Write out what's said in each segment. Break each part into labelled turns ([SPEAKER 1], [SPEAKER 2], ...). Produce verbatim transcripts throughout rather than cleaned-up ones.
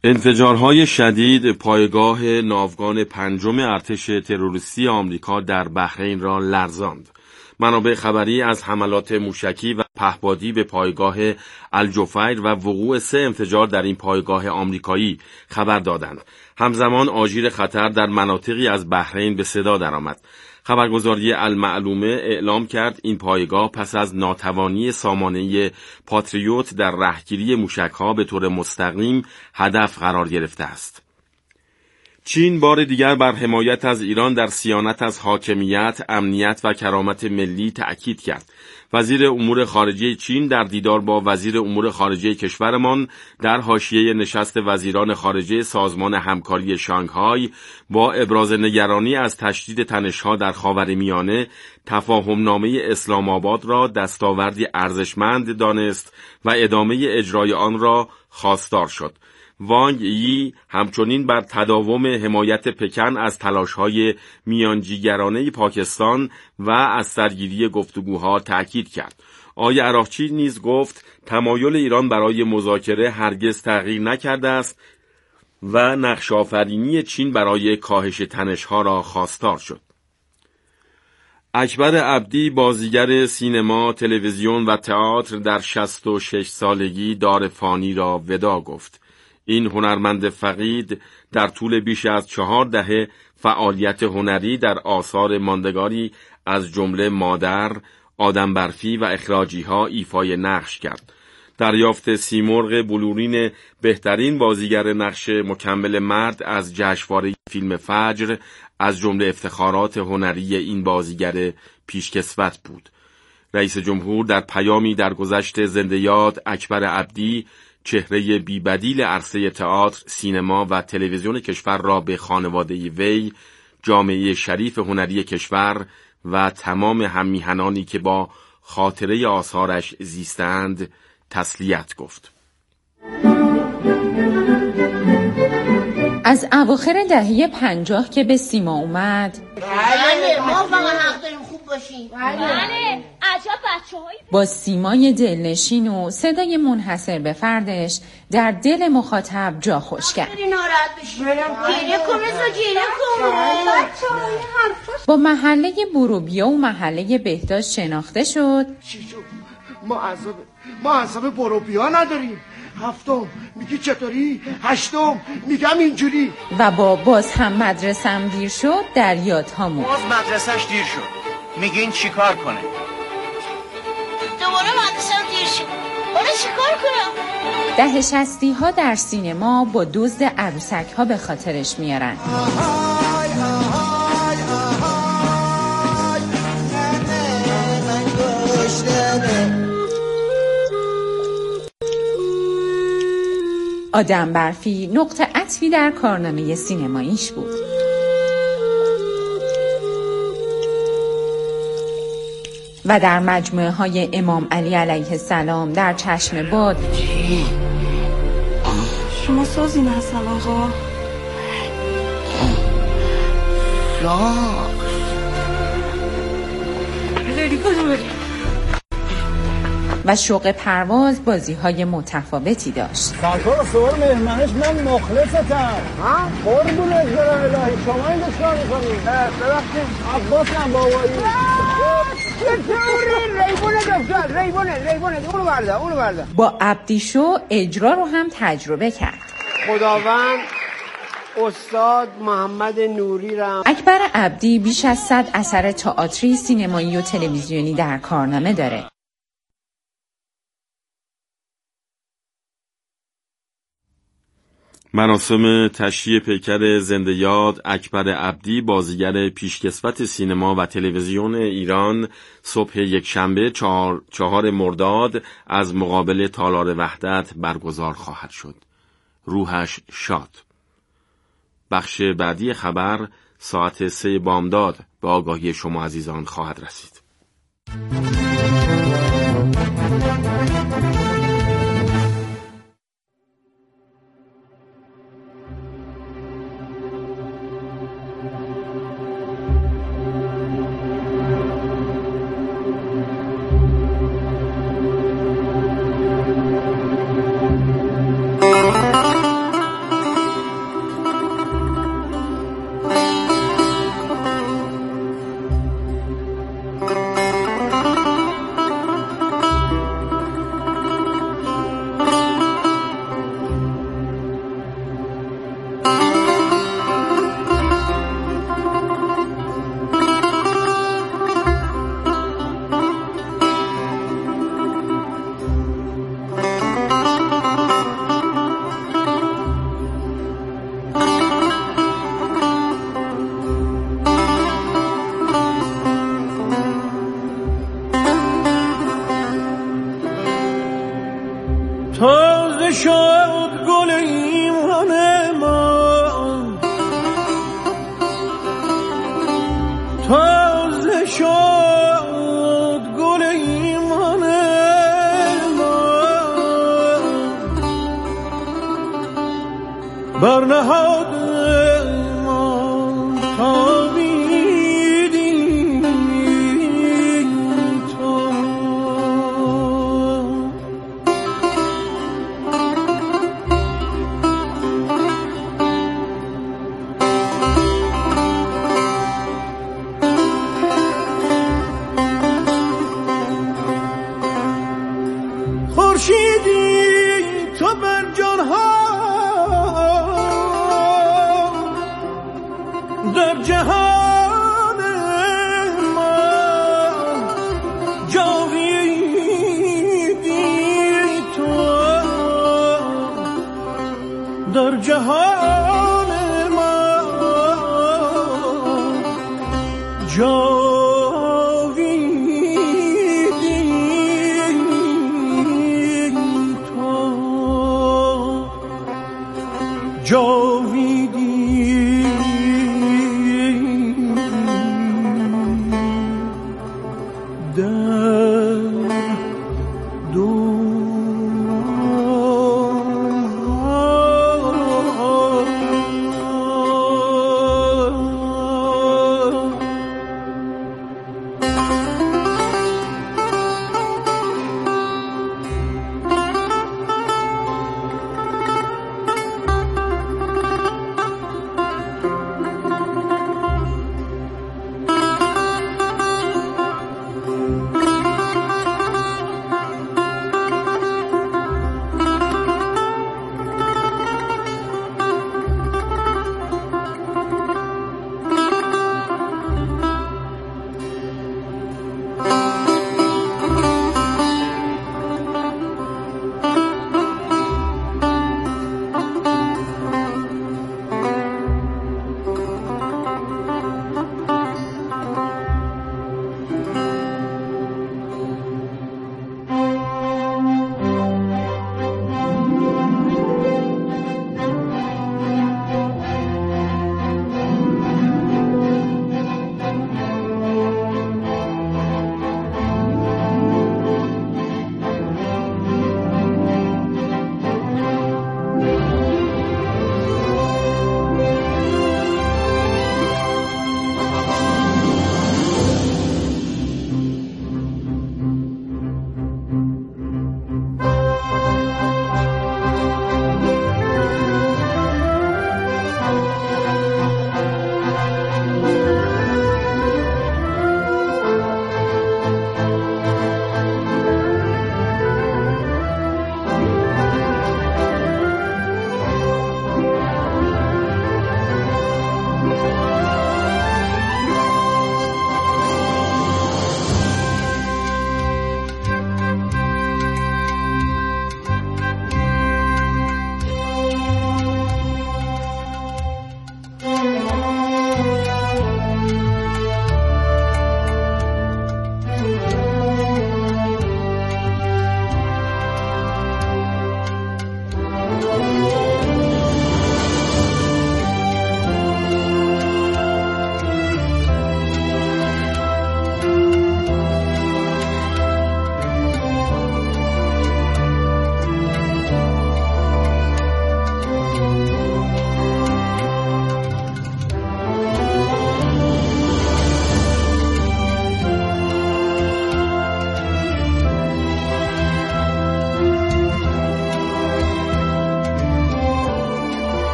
[SPEAKER 1] انفجارهای شدید پایگاه ناوگان پنجم ارتش تروریستی آمریکا در بحرین را لرزاند. منابع خبری از حملات موشکی و پهپادی به پایگاه الجفیر و وقوع سه انفجار در این پایگاه آمریکایی خبر دادند. همزمان آژیر خطر در مناطقی از بحرین به صدا درآمد. خبرگزاری المعلومه اعلام کرد این پایگاه پس از ناتوانی سامانه پاتریوت در رهگیری موشک‌ها به طور مستقیم هدف قرار گرفته است. چین بار دیگر بر حمایت از ایران در صیانت از حاکمیت، امنیت و کرامت ملی تأکید کرد. وزیر امور خارجه چین در دیدار با وزیر امور خارجه کشورمان در حاشیه نشست وزیران خارجه سازمان همکاری شانگهای با ابراز نگرانی از تشدید تنش‌ها در خاورمیانه، تفاهمنامه اسلام آباد را دستاوردی ارزشمند دانست و ادامه اجرای آن را خواستار شد. وانگ یی همچنین بر تداوم حمایت پکن از تلاش‌های میانجیگرانه پاکستان و از سرگیری گفتگوها تأکید کرد. آقای عراقچی نیز گفت تمایل ایران برای مذاکره هرگز تغییر نکرده است و نقش آفرینی چین برای کاهش تنش‌ها را خواستار شد. اکبر عبدی بازیگر سینما، تلویزیون و تئاتر در شصت و شش سالگی دار فانی را ودا گفت. این هنرمند فقید در طول بیش از چهار دهه فعالیت هنری در آثار ماندگاری از جمله مادر، آدم برفی و اخراجی ها ایفای نقش کرد. دریافت سیمرغ بلورین بهترین بازیگر نقش مکمل مرد از جشنواره فیلم فجر از جمله افتخارات هنری این بازیگر پیشکسوت بود. رئیس جمهور در پیامی در گذشت زنده یاد اکبر عبدی چهره بی‌بدیل عرصه تئاتر، سینما و تلویزیون کشور را به خانواده وی، جامعه شریف هنری کشور و تمام هممیهنانی که با خاطره آثارش زیستند تسلیت گفت.
[SPEAKER 2] از اواخر دهه پنجاه که به سیما اومد،
[SPEAKER 3] بله ما فقط حق داریم خوب باشیم.
[SPEAKER 4] بله عجب بچه‌هایی
[SPEAKER 2] با سیمای دلنشین و صدای منحصر به فردش در دل مخاطب جا خوش کرد.
[SPEAKER 3] ناراحت بشی گریه کن رضا گریه کن.
[SPEAKER 2] با محله بروبیا و محله بهداشت شناخته شد.
[SPEAKER 5] چی شد؟ ما عذاب ما عذاب بروبیا نداریم. هفتم میگی چطوری؟ هشتم میگم اینجوری.
[SPEAKER 2] و با باز هم مدرسم دیر شد در یادها موند.
[SPEAKER 6] باز مدرسش دیر شد. میگین چیکار کنه؟
[SPEAKER 3] دوباره مدرسم دیر شد. حالا چیکار کنم؟
[SPEAKER 2] ده شصتی ها در سینما با دزد عروسک ها به خاطرش میارن. آدم برفی نقطه عطفی در کارنامه سینماییش بود. و در مجموعه های امام علی علیه السلام، در چشم باد.
[SPEAKER 7] شما سازین هستن آقا؟
[SPEAKER 5] لا
[SPEAKER 7] بری کجا بری؟
[SPEAKER 2] و شوق پرواز بازی های متفاوتی داشت.
[SPEAKER 8] سرکار سوال مهمنش من مخلصتم. ها؟ قربونت برم الهی شما این دشکار میکنید. ببخشید عباسم بابایی.
[SPEAKER 5] چطوری؟ ریبونه دفتر ریبونه ریبونه اونو برده اونو برده.
[SPEAKER 2] با عبدی شو اجرا رو هم تجربه کرد.
[SPEAKER 5] خداوند استاد محمد نوری را.
[SPEAKER 2] اکبر عبدی بیش از صد اثر تئاتری، سینمایی و تلویزیونی در کارنامه داره.
[SPEAKER 1] مراسم تشییع پیکر زنده یاد اکبر عبدی بازیگر پیشکسوت سینما و تلویزیون ایران صبح یکشنبه چهار, چهار مرداد از مقابل تالار وحدت برگزار خواهد شد. روحش شاد. بخش بعدی خبر ساعت سه بامداد به آگاهی شما عزیزان خواهد رسید.
[SPEAKER 8] برنهاد ما تابیدی تو خورشیدی تو بر جانها در جهان ما جاویدی تو در جهان ما جاویدی تو جاویدی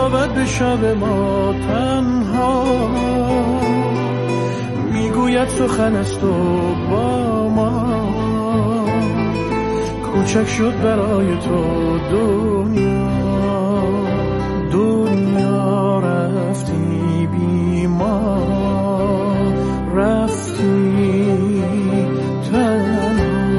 [SPEAKER 9] میتابد به شب ما تنها، میگوید سخن است و با ما، کوچک شد برای تو دنیا، دنیا رفتی بی ما، رفتی تنها.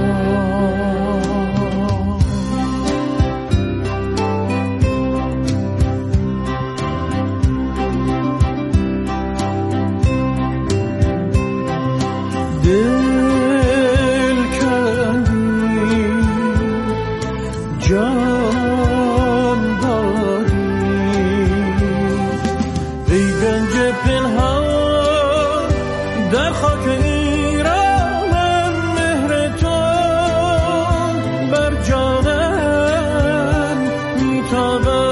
[SPEAKER 9] دل کندی جان دادی، ای گنج پنهان در خاک ایران، مهر تو بر جانم میتابد.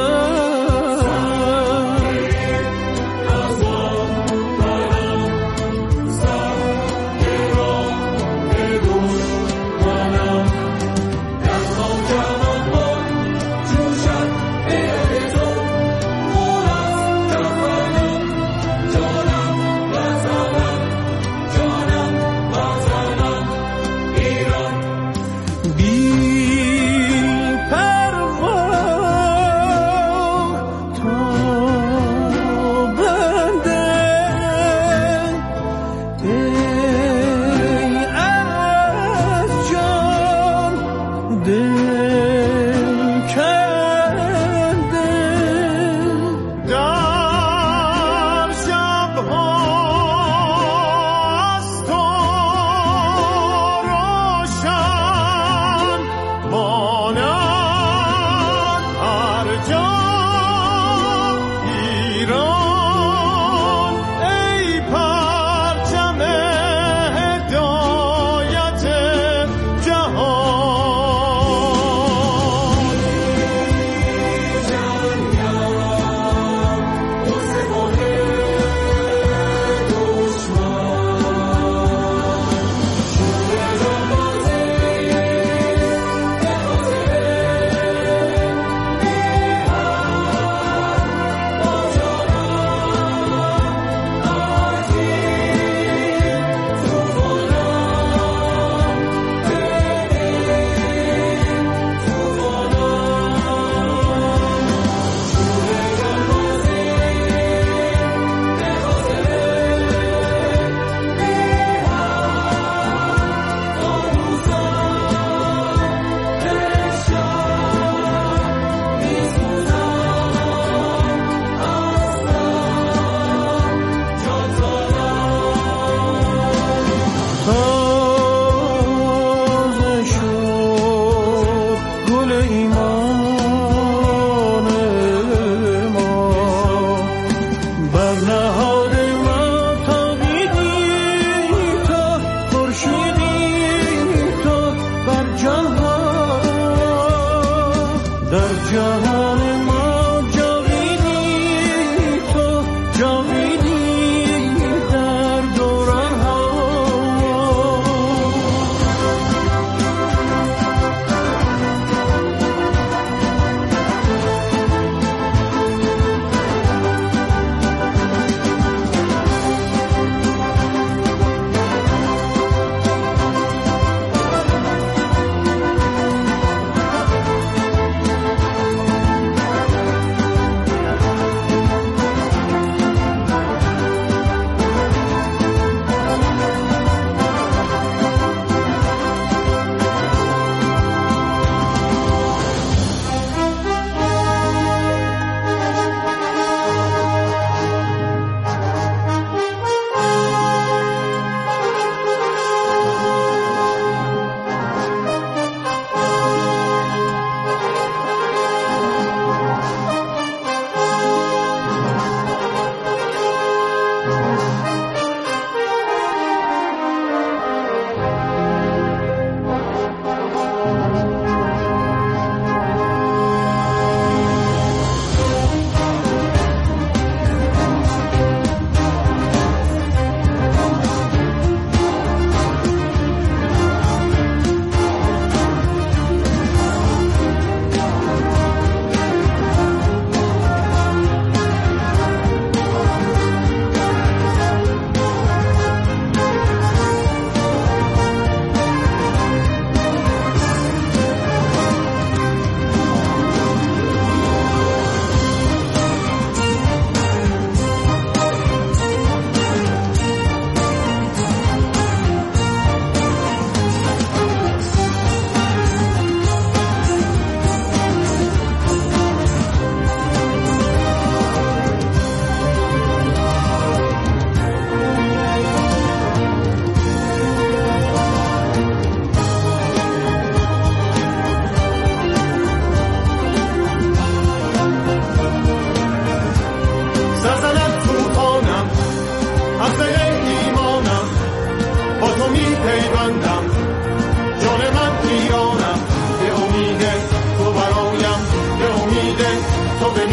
[SPEAKER 10] جوشد به تو، مولد کفنم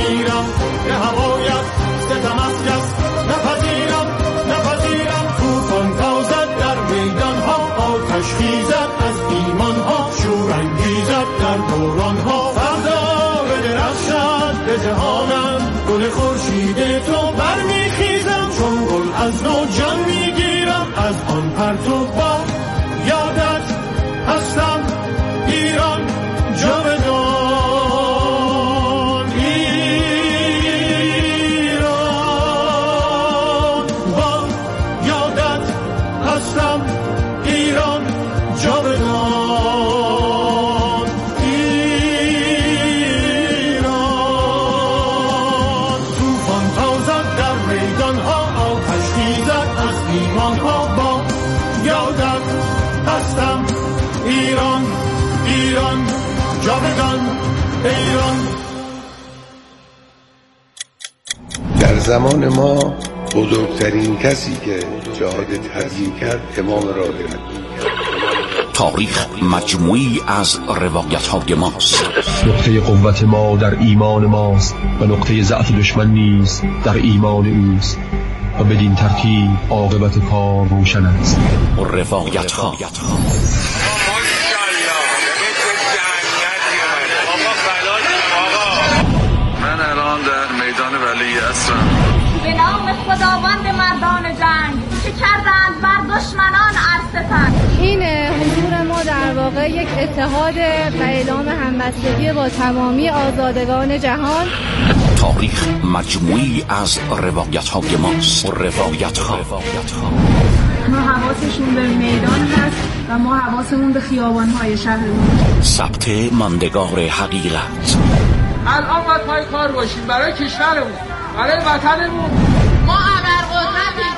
[SPEAKER 9] نپذیرم به هوایت ستم از کس نپذیرم نپذیرم توفان تازد در میدان ها آتش خیزد از ایمان ها شور انگیزد در دوران ها فردا بدرخشد به جهانم گل خورشید تو برمیخیزم چون گل از نو جان میگیرم از آن پرتو با یادت هستم ایران جاودان ایران با یادت هستم ایران جاودان ایران توفان تازد در میدان ها آتش خیزد از ایمان ها با یادت هستم ایران ایران جاودان ایران.
[SPEAKER 10] در زمان ما بزرگترین کسی که جهاد تبیین کرد امام رادی بود.
[SPEAKER 11] تاریخ مجموعی از روایت‌های ماست.
[SPEAKER 12] نقطه قوت ما در ایمان ماست و نقطه ضعف دشمن نیز در ایمان اوست و بدین ترتیب عاقبت کار روشن است.
[SPEAKER 11] روایت‌ها
[SPEAKER 13] من الان در میدان ولی هستم.
[SPEAKER 4] به نام خداوند مردان جنگ که کردند بر دشمنان عرصفت.
[SPEAKER 14] این حضور ما در واقع یک اتحاد و اعلام همبستگی با تمامی آزادگان جهان.
[SPEAKER 11] تاریخ مجموعی از روایت‌های ماست. روایت‌ها
[SPEAKER 15] ما حواسشون به میدان هست و ما حواسمون به خیابان‌های شهرمون.
[SPEAKER 11] ثبت ماندگار حقیقت.
[SPEAKER 16] الان باید پای کار باشیم برای کشورمون، برای وطنمون.
[SPEAKER 4] ما ابرقدرتیم.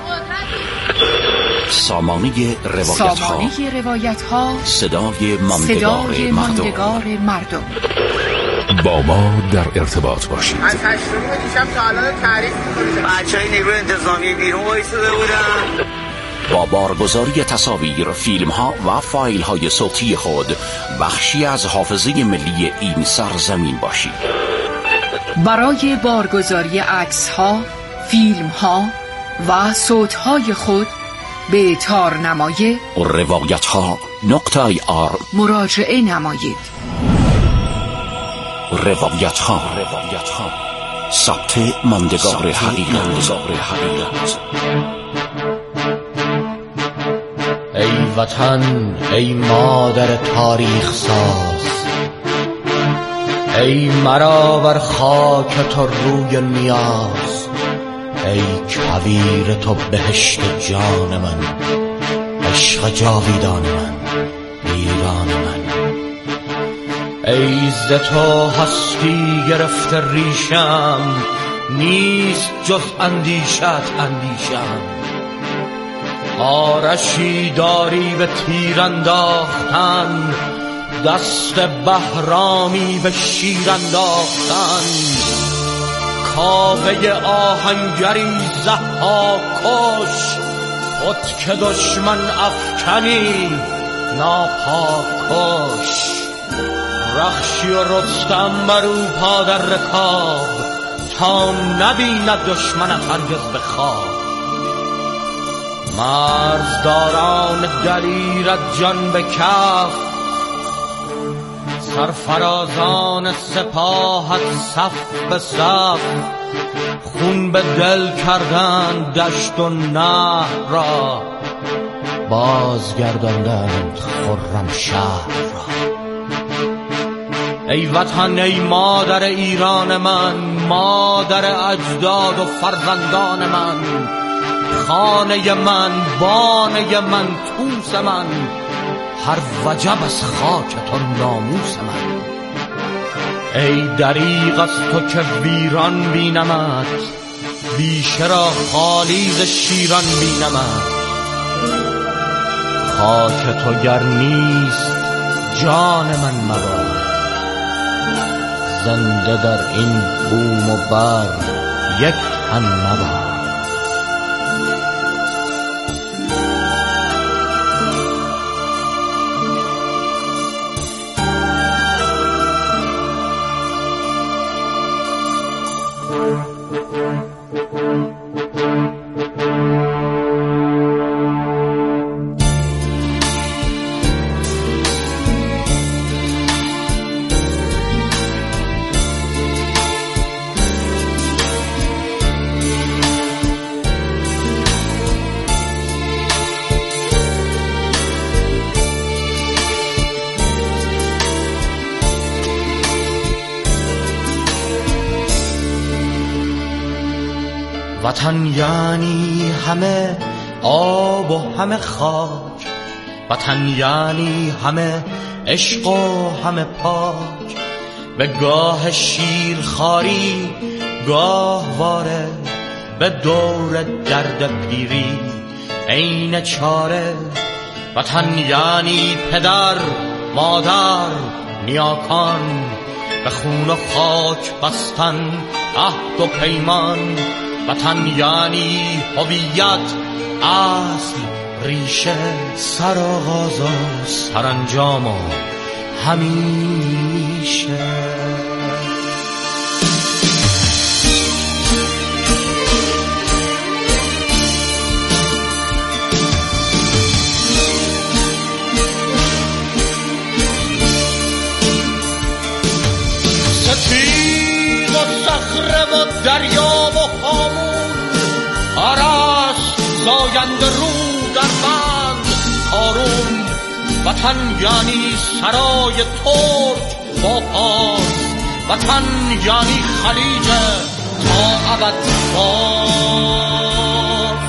[SPEAKER 11] سامانه روایت‌ها.
[SPEAKER 2] سامانه روایت‌ها.
[SPEAKER 11] صدای ماندگار
[SPEAKER 2] صدای ماندگار مردم.
[SPEAKER 11] با ما در ارتباط باشید.
[SPEAKER 16] از هشتمی دیشب تا الان تعریف می‌کنید.
[SPEAKER 6] بچه‌های نیروی انتظامی بیرون وایساده بودن.
[SPEAKER 11] با بارگذاری تصاویر، فیلم‌ها و فایل‌های صوتی خود بخشی از حافظه ملی این سرزمین باشید.
[SPEAKER 2] برای بارگذاری عکس‌ها، فیلم‌ها و صوت‌های خود به تارنمای
[SPEAKER 11] روایت‌ها نقطه آی آر
[SPEAKER 2] مراجعه نمایید.
[SPEAKER 11] روایت‌ها ثبت ماندگار حقیقت.
[SPEAKER 17] ای وطن، ای مادر تاریخ ساز، ای مرا بر خاک تو روی نیاز، ای کویر تو بهشت جان من، عشق جاویدان من، ایران من. ای ز تو هستی گرفته ریشم، نیست جز اندیشت اندیشم. آرشی داری به تیر انداختن، دست بهرامی به شیر انداختن. کاوه آهنگری ضحاک کش، خود که دشمن افکنی ناپاک کش. رخشی و رستم برو پا در رکاب، تا نبیند دشمنت هرگز به خواب. مرزداران دلیرت جان به کف، سرفرازان سپاهت صف به صف. خون به دل کردند دشت و نهر را، بازگرداندند خرم شهر را. ای وطن، ای مادر ایران من، مادر اجداد و فرزندان من، خانه من، بانه من، توس من، هر وجب از خاک تو ناموس من. ای دریغ از تو که ویران بینمت، بیشه را خالی ز شیران بینمت. خاک تو گر نیست جان من مباد، زنده در این بوم و بر یک تن مباد. وطن یعنی همه آب و همه خاک، وطن یعنی همه عشق و همه پاک. به گاه شیرخواری گاهواره، به دور درد پیری عین چاره. وطن یعنی پدر مادر نیاکان، به خون و خاک بستن عهد و پیمان. وطن یعنی هویت، اصل، ریشه، سرآغاز و سرانجام و همیشه. ستیغ و صخره و دریا و هامون، آرش زاینده رو در بند کارون. وطن یعنی سرای ترک با پاس، وطن یعنی خلیج تا ابد باز.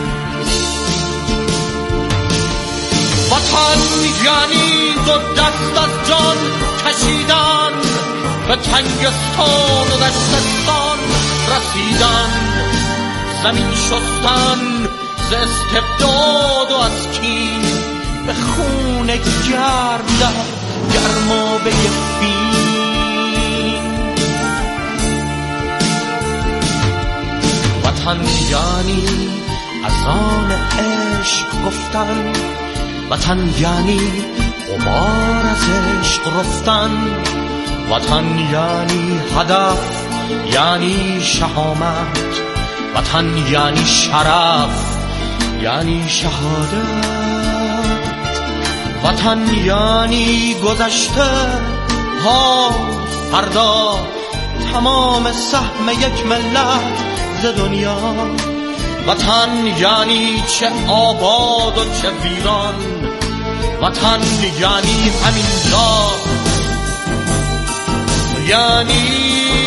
[SPEAKER 17] وطن یعنی دو دست از جان کشیدن، به تنگستان و دشتستان رسیدن. زمین شستن ز استبداد و از کین، به خون گرم در گرمابه فین. وطن یعنی اذان عشق گفتن، وطن یعنی غبار از عشق رفتن. وطن یعنی هدف، یعنی شهامت، وطن یعنی شرف، یعنی شهادت. وطن یعنی گذشته ها فردا، تمام سهم یک ملت ز دنیا. وطن یعنی چه آباد و چه ویران، وطن یعنی همینجا، یعنی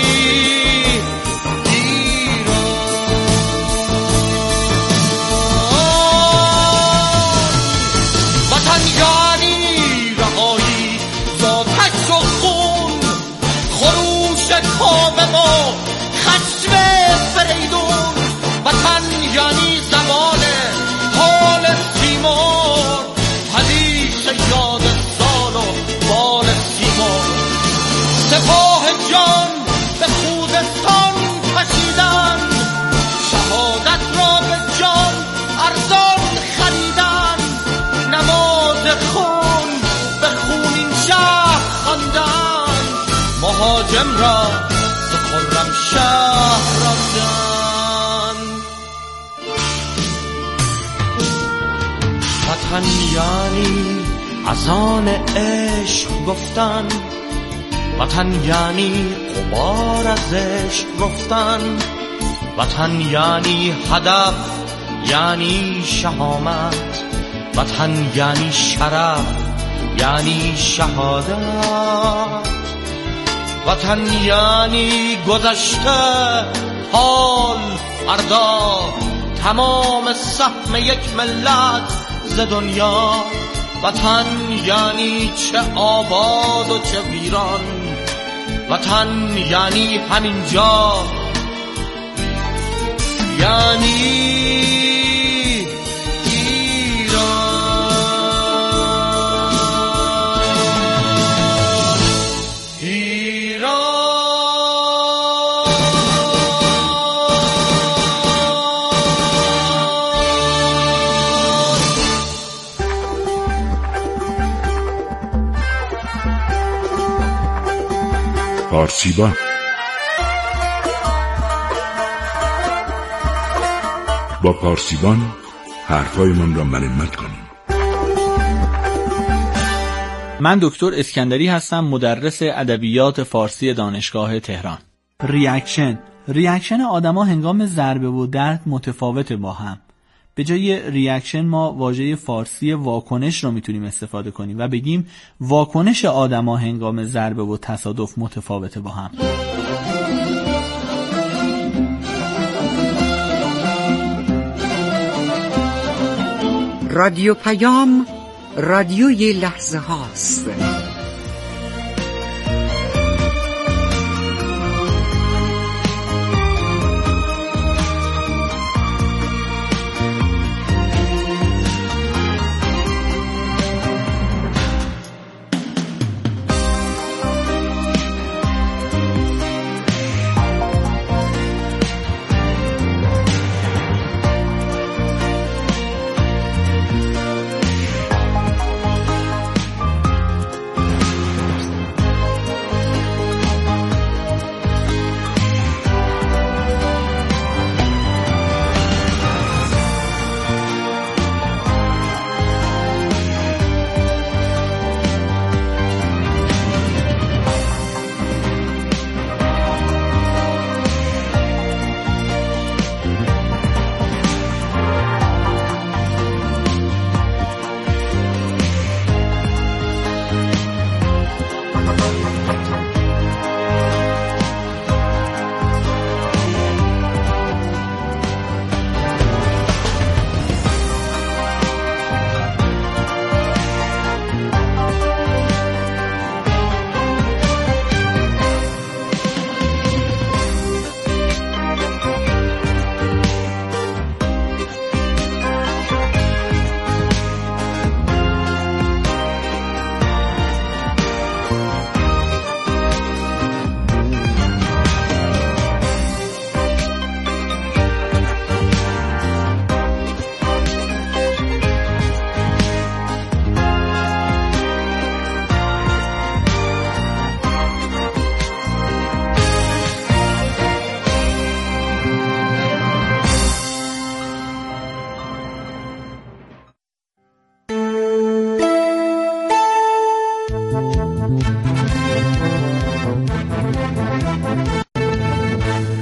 [SPEAKER 17] کامم و خشم فریدون. وطن یعنی زمان حال سیمور، حدیث یاد سال و بال سیمور. سپاه جان به خوزستان کشیدن، شهادت را به جان ارزان خریدن. نماز خون به خونین شهر خواندن، مهاجم را خرم شهر راندن. وطن یعنی اذان عشق گفتن، وطن یعنی غبار از عشق رفتن. وطن یعنی هدف، یعنی شهامت، وطن یعنی شرف، یعنی شهادت. وطن یعنی گذشته حال فردا، تمام سهم یک ملت ز دنیا. وطن یعنی چه آباد و چه ویران، وطن یعنی همینجا، یعنی
[SPEAKER 18] پارسیبان. با پارسیبان حرفایمان را مرمت کنیم.
[SPEAKER 19] من دکتر اسکندری هستم، مدرس ادبیات فارسی دانشگاه تهران. ریاکشن ریاکشن آدما هنگام ضربه و درد متفاوته با هم. به جای ریاکشن ما واژه فارسی واکنش رو میتونیم استفاده کنیم و بگیم واکنش آدما هنگام ضربه و تصادف متفاوته با هم.
[SPEAKER 20] رادیو پیام رادیوی لحظه هاست.